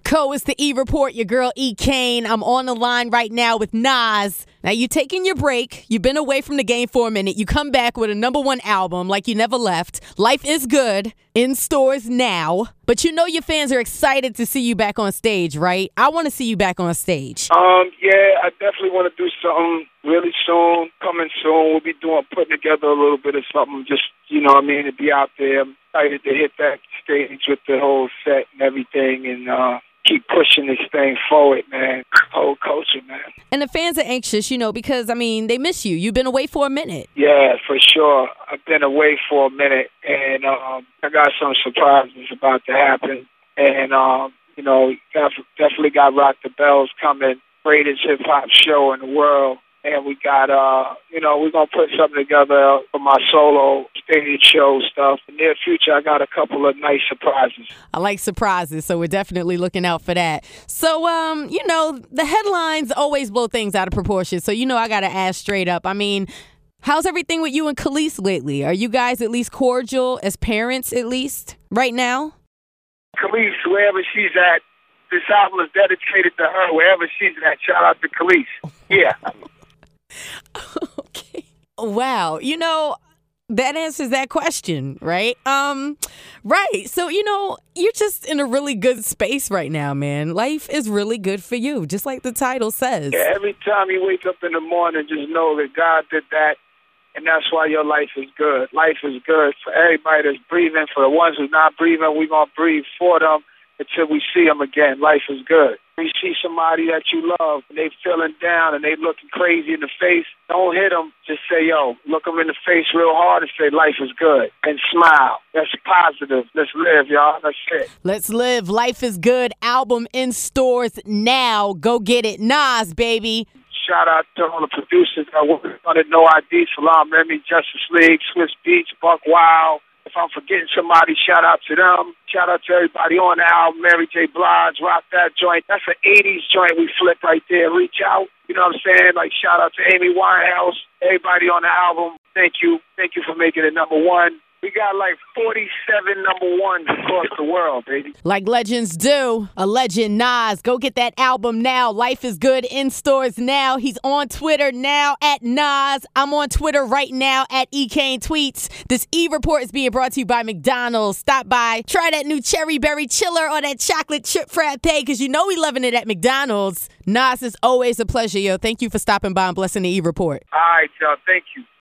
Co, it's the E Report, your girl E Kane. I'm on the line right now with Nas. Now, you taking your break. You've been away from the game for a minute. You come back with a #1 album like you never left. Life is Good, in stores now. But you know your fans are excited to see you back on stage, right? I want to see you back on stage. Yeah, I definitely want to do something really soon, coming soon. We'll be putting together a little bit of something, just, to be out there. I'm excited to hit that stage with the whole set and everything, and keep pushing this thing forward, man. Whole culture, man. And the fans are anxious, because, they miss you. You've been away for a minute. Yeah, for sure. I've been away for a minute, and I got some surprises about to happen. And, definitely got Rock the Bells coming. Greatest hip-hop show in the world. And we got, we're going to put something together for my solo stage show stuff. In the near future, I got a couple of nice surprises. I like surprises, so we're definitely looking out for that. So, the headlines always blow things out of proportion. So, I got to ask straight up. How's everything with you and Khalees lately? Are you guys at least cordial as parents, at least, right now? Khalees, wherever she's at, this album is dedicated to her. Wherever she's at, shout out to Khalees. Yeah. Okay. Wow. That answers that question, right? Right. So, you're just in a really good space right now, man. Life is really good for you, just like the title says. Yeah, every time you wake up in the morning, just know that God did that, and that's why your life is good. Life is good for everybody that's breathing. For the ones who's not breathing, we're going to breathe for them until we see them again. Life is good. You see somebody that you love and they feeling down and they looking crazy in the face, don't hit them. Just say, look them in the face real hard and say, life is good. And smile. That's positive. Let's live, y'all. That's it. Let's live. Life is Good. Album in stores now. Go get it. Nas, baby. Shout out to all the producers that work on it. No ID, Salam Remy, Justice League, Swiss Beats, Buck Wild. If I'm forgetting somebody, shout out to them. Shout out to everybody on the album. Mary J. Blige, Rock That Joint. That's an 80s joint we flip right there. Reach out. You know what I'm saying? Like, shout out to Amy Winehouse. Everybody on the album, thank you. Thank you for making it #1. We got like 47 #1s across the world, baby. Like legends do. A legend, Nas. Go get that album now. Life is Good, in stores now. He's on Twitter now at Nas. I'm on Twitter right now at EKane Tweets. This E Report is being brought to you by McDonald's. Stop by. Try that new cherry berry chiller or that chocolate chip frappe, because we loving it at McDonald's. Nas, it's always a pleasure, yo. Thank you for stopping by and blessing the E Report. All right, y'all. Thank you.